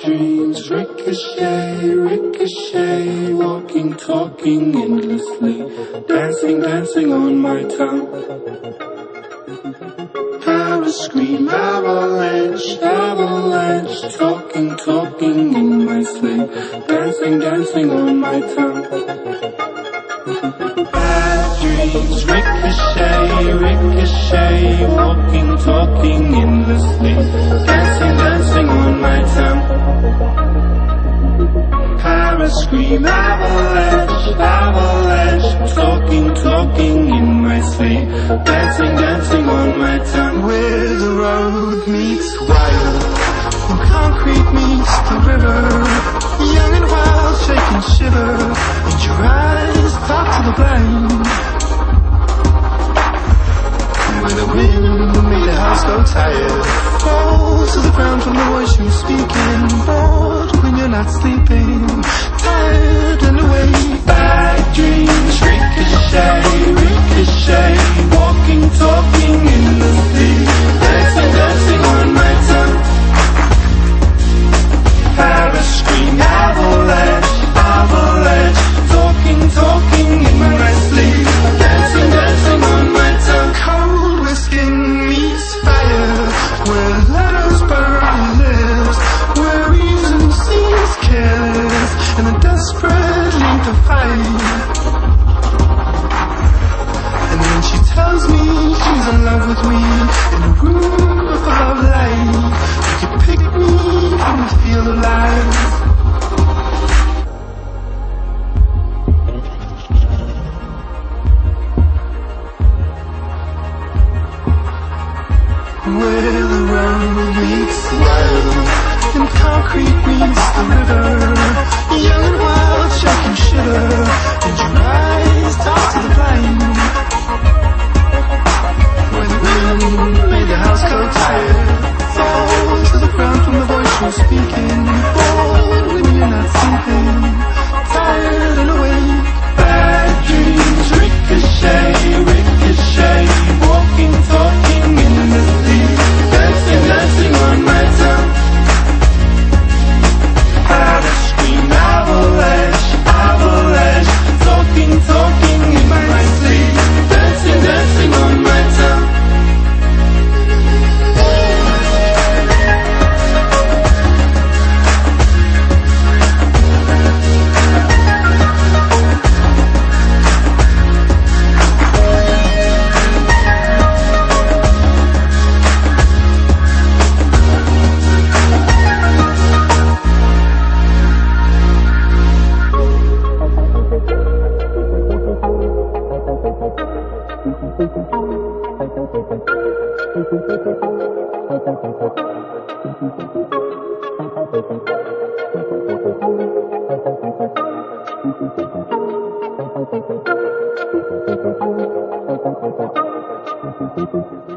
dreams ricochet, ricochet, walking, talking endlessly, dancing, dancing on my tongue. Paris scream, avalanche, avalanche, talking, talking in my sleep, dancing, dancing on my tongue. Bad dreams ricochet, ricochet, walking, talking endlessly, dancing, dancing on my tongue. Paris scream, avalanche, avalanche, talking, talking in my sleep, dancing, dancing on my tongue. Where the road meets wild and concrete meets the river, young and wild, shake and shiver, and your eyes talk to the blind. Where the wind made the house go tired, falls to the ground from the voice you're speaking, bored when you're not sleeping, tired and awake. Bad dreams ricochet, ricochet, walking, talking in the sleep, dancing, dancing on my tongue. Paris scream, avalanche, avalanche, talking, talking in my sleep, dancing, dancing on my tongue. Cold whiskey meets fire, where letters burn lips, where reason seems careless, and the desperate need to fight. And then she tells me she's in love with me, in a room full of light. You can pick me from the field of life. Where the road meets wild and concrete meets the river, young and wild, shake and shiver, and your eyes talk to the blind. Where the wind made the house go tired, fall to the ground from the voice you're speaking, bored when you're not sleeping, tired and awake. Bad dreams ricochet, ricochet, walking, talking in the sleep, dancing, dancing on my tongue. Paris scream, avalanche, avalanche, talking, talking in my sleep, dancing, dancing on my tongue. Thank you.